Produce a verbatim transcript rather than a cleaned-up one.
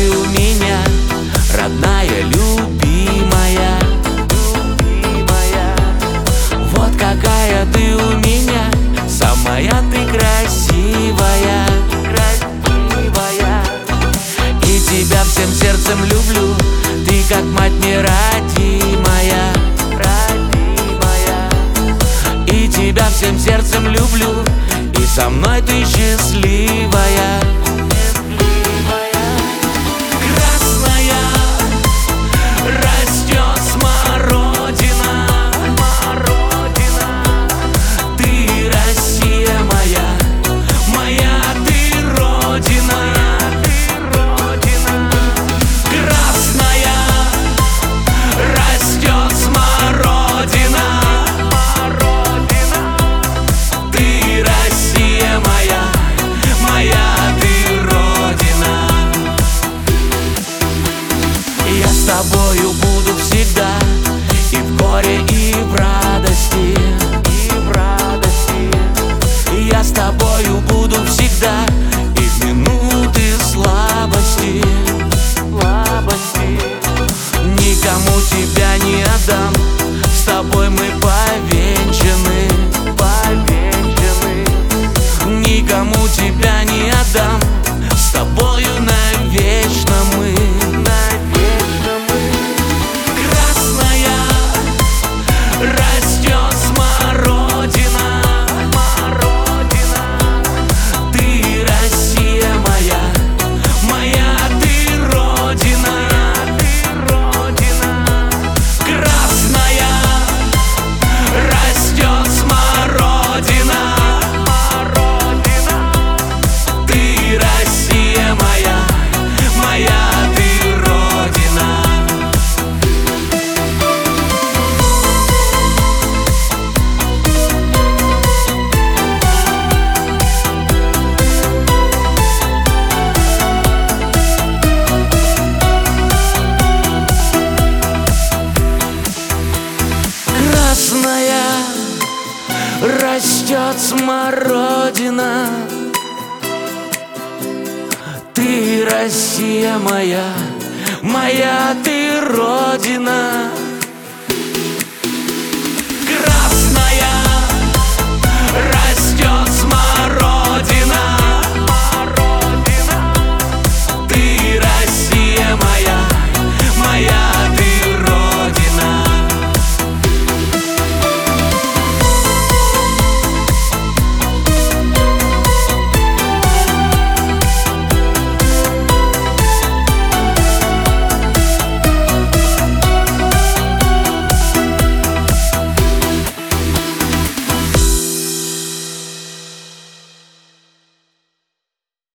ты у меня, родная, любимая. Вот какая ты у меня, самая ты красивая. И тебя всем сердцем люблю, ты как мать неродимая. И тебя всем сердцем люблю, и со мной ты счастливая. Красная растет смородина, ты Россия моя, моя ты родина. Красная растет смородина, ты Россия моя, моя ты родина. Я с тобою буду всегда, и в горе, и в радости, и в радости. Я с тобою буду всегда, и в минуты слабости, слабости. Никому тебя не отдам, с тобой мы повенчаны, повенчаны. Никому тебя не отдам, с тобою навечно мы, навечно мы. Красная растет смородина, смородина, ты Россия моя, моя ты родина. Красная растет смородина, ты Россия моя, моя ты родина. Красная растет смородина, ты Россия моя, моя ты родина.